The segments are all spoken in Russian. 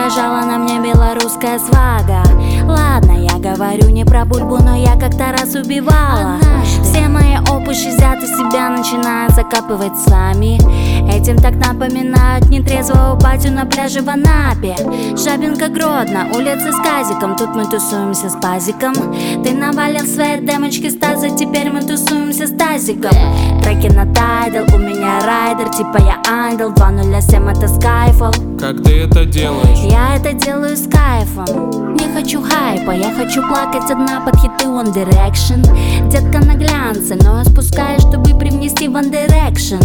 угрожала на мне белорусская свага. Ладно, я говорю не про бульбу, но я как-то раз убивала. Все мои опуши взяты себя начинают закапывать сами. Этим так напоминают нетрезвого батю на пляже в Анапе. Жабинка, Гродно, улица с казиком. Тут мы тусуемся с пазиком. Ты навалил свои демочки Стаса, теперь мы тусуемся с тазиком. Треки на тайдл, у меня райдер, типа я ангел. 207 это Skyfall. Как ты это делаешь? Я это делаю с кайфом. Не хочу хайпа, я хочу плакать одна под хиты One Direction. Детка на глянце, но я спускаюсь, чтобы привнести One Direction.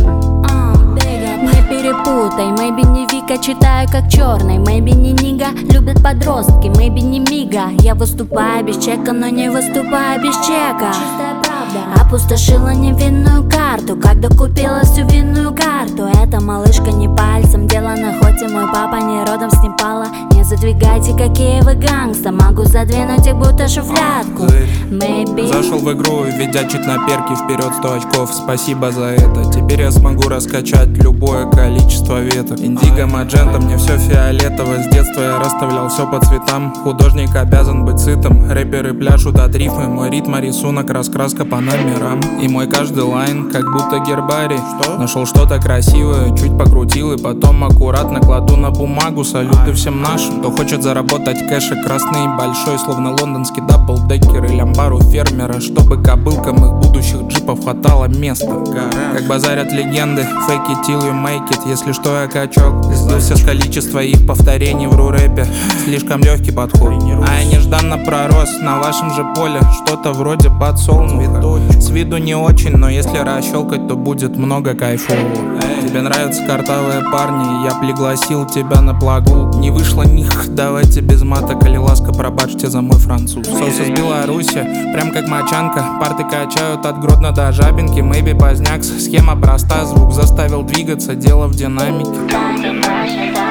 Не перепутай, maybe не Вика, читаю как черный. Maybe не Нига, любят подростки. Maybe не Мига, я выступаю без чека, но не выступаю без чека. Чистая правда. Опустошила невинную карту, когда купила всю винную карту. Эта малышка не пальцем делана, хоть и мой папа не родом с Непала. Не задвигайте, какие вы гангста, могу задвинуть их будто шуфлятку. Maybe. Зашел в игру, ведя чуть на перки, вперед 100 очков, спасибо за это. Теперь я смогу раскачать любое количество веток. Индиго, маджента, мне все фиолетово. С детства я расставлял все по цветам. Художник обязан быть сытым. Рэперы пляшут от рифмы. Мой ритм, рисунок, раскраска по номерам. И мой каждый лайн, как будто гербарий. Нашел что-то красивое, чуть покрутил и потом аккуратно кладу на бумагу. Салюты всем нашим, кто хочет заработать кэш. Красный и большой, словно лондонский даблдекер или амбар у фермера, чтобы кобылкам их будущих джипов хватало места. Как базарят легенды, fake it till you make it. Если что, я качок, сбился с количества их повторений в ру-рэпе. Слишком легкий подход, а я нежданно пророс на вашем же поле. Что-то вроде подсолнуха. С виду не очень, но если расщелкать, то будет много кайфового. Тебе нравятся картавые парни, я пригласил тебя на плагу. Не вышло них, давайте без мата, коли ласка, пробачьте за мой француз. Соус из Беларуси, прям как мочанка. Парты качают от Гродно до Жабинки. Maybe поздняк, схема проста, звук заставил двигаться, дело в динамике.